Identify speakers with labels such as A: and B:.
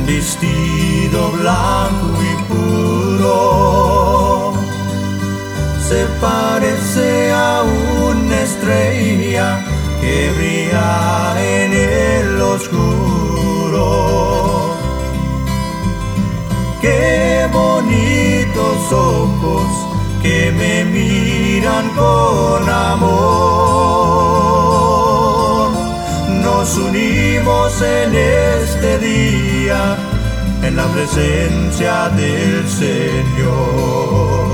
A: vestido blanco y puro, se parece a una estrella que brilla en el oscuro. Qué bonitos ojos que me miran con amor. Nos unimos en este día en la presencia del Señor.